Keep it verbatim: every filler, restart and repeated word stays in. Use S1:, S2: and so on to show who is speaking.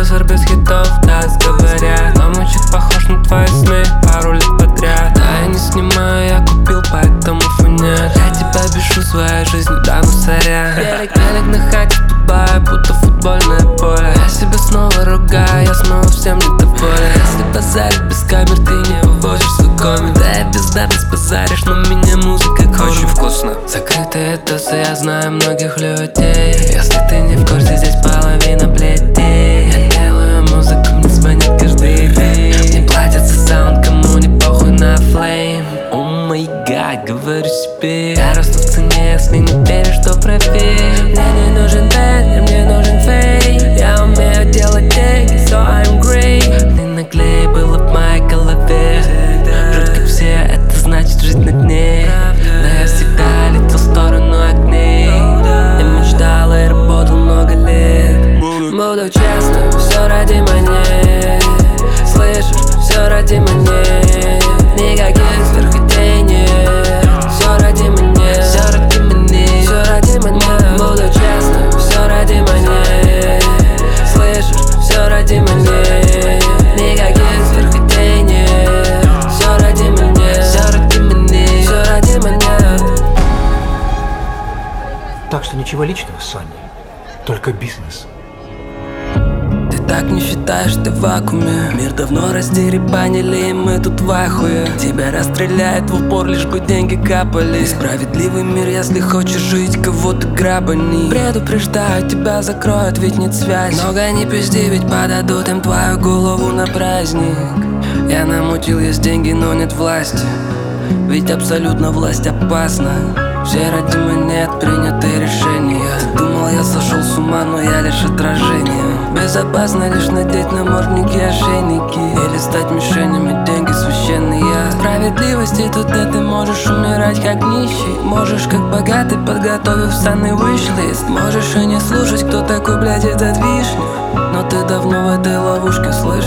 S1: продюсер без хитов, так говорят. Но мой чек похож на твои сны пару лет подряд. Да, я не снимаю, я купил, поэтому фунят. Я тебя бешу своей жизнью, да ну сорян. Велик, велик на хате в Дубае, будто футбольное поле. Я себя снова ругаю, я снова всем недоволен. Если базарить без камер, ты не выводишь свой комик. Да я бездарность базаришь, но меня музыка кормит. Очень вкусно. Закрытые досы, я знаю многих людей. Если ты не в курсе, здесь половина плетей. Я делаю музыку, мне звонят каждый день. Мне платят за саунд, кому не похуй на флейм. О май гад, говорю себе, я расту в цене, если не веришь, то проверь. Мне не нужен бэннер, мне нужен фейк. Я умею делать деньги, so I'm great. Ты наглей было в моей голове. Жить как все, это значит жить на дне. Но я всегда летел в сторону огней. Я мечтал и работал много лет. Буду честным, все ради монет. Слышишь, все ради монет. Никаких сверхидей нет. Все ради монет, все ради монет, все ради монет. Буду честным, все ради монет. Слышишь, все ради монет. Никаких сверхидей нет. Все ради монет, все ради монет, все ради монет.
S2: Так что ничего личного, Сонни, только бизнес.
S1: Ты так не считаешь, ты в вакууме. Мир давно раздеребанили, и мы тут в ахуе. Тебя расстреляют в упор, лишь бы деньги капали. Справедливый мир, если хочешь жить, кого-то грабани. Предупреждаю, тебя закроют, ведь нет связи. Много не пизди, ведь подадут им твою голову на праздник. Я намутил, есть деньги, но нет власти. Ведь абсолютно власть опасна. Все ради монет приняты решения. Ты думал, я сошел с ума, но я лишь отражение. Безопасно лишь надеть намордники, ошейники. Или стать мишенями, деньги священные. Справедливости тут нет, ты можешь умирать как нищий. Можешь как богатый, подготовив санный виш-лист. Можешь и не слушать, кто такой, блядь, этот вишня. Но ты давно в этой ловушке, слышишь?